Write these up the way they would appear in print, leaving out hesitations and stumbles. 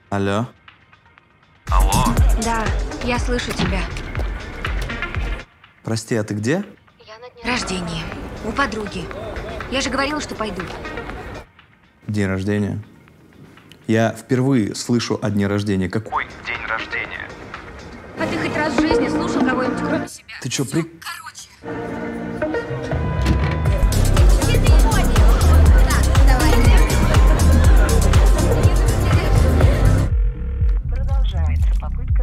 Алло. Алло. Да, я слышу тебя. Прости, а ты где? Я на дне рождения. У подруги. Я же говорила, что пойду. День рождения. Я впервые слышу о дне рождения. Какой день рождения? А ты хоть раз в жизни слушал кого-нибудь кроме себя? Ты чё, при... Продолжается попытка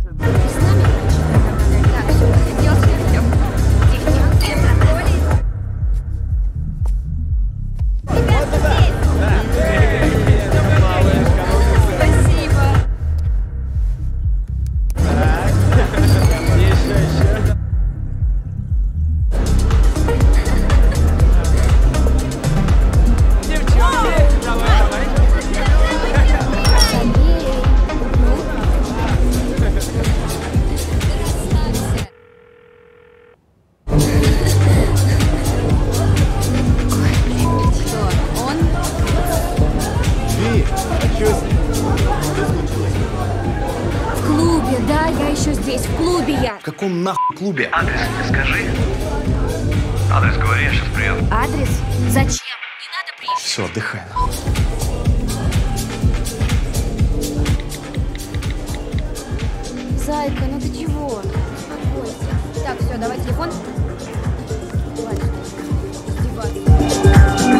В клубе, да, я еще здесь. В клубе я. В каком нахуй клубе? Адрес ты скажи. Адрес говори, я сейчас приеду. Адрес? Зачем? Не надо приезжать. Все, отдыхай. нахуй. Зайка, ну ты чего? Успокойся. Так, все, давай телефон. Хватит издеваться.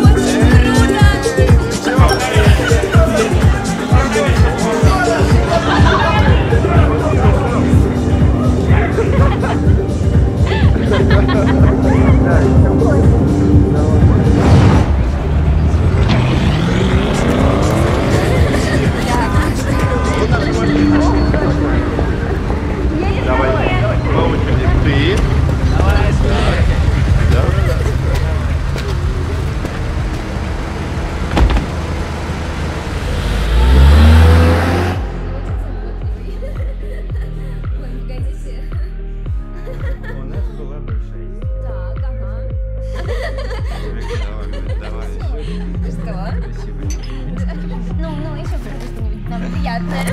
Ну, еще что-нибудь нам приятное.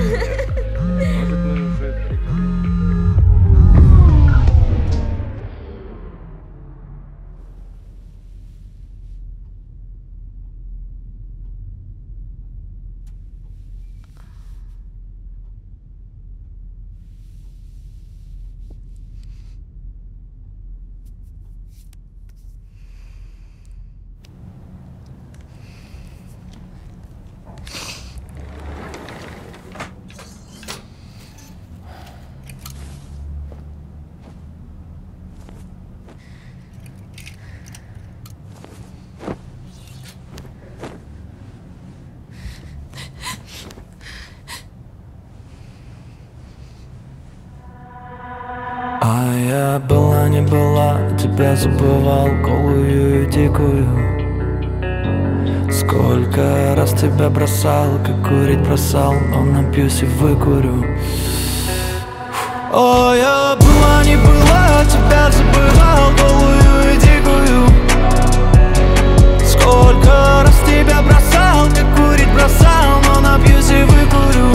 А я была, не была, тебя забывал, голую и дикую. Сколько раз тебя бросал, как курить бросал, но напьюсь и выкурю. О, я была, не была, тебя забывал, голую и дикую. Сколько раз тебя бросал, как курить бросал, но напьюсь и выкурю.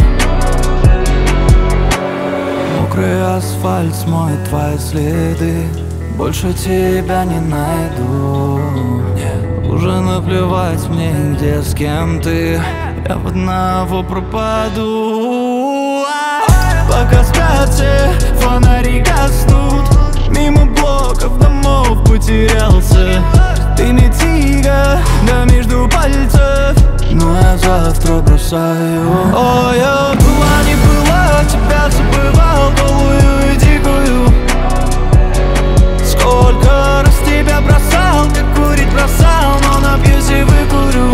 Мокрый асфальт смоет твои следы, больше тебя не найду. Мне уже наплевать мне, где с кем ты, я в одного пропаду. Пока спят все, фонари гаснут, мимо блоков домов потерялся. Ты не тига, да между пальцев, но я завтра бросаю. О, я была, не была, тебя забывал, голую и дикую. Сколько раз тебя бросал, как курить бросал, но напьюсь и выкурю.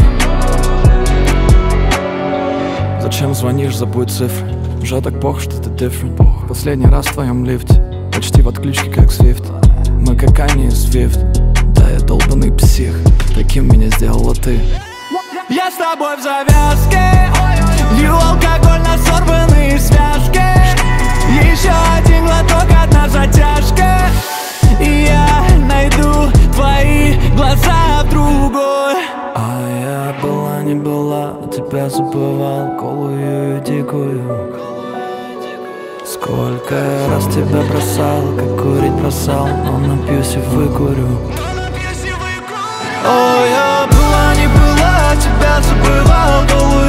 Зачем звонишь, забудь цифры, уже так плохо, что ты different. Последний раз в твоем лифте, почти в отключке, как Свифт. Мы как Ани и Свифт, да я долбаный псих, таким меня сделала ты. Я с тобой в завязке, лью алкоголь на сорванные связки. Еще один глоток, одна затяжка, и я найду твои глаза в другой. А я была, не была, тебя забывал, голую и дикую. Сколько раз тебя бросал, как курить бросал, но напьюсь и выкурю. О, я была, не была, тебя забывал, голую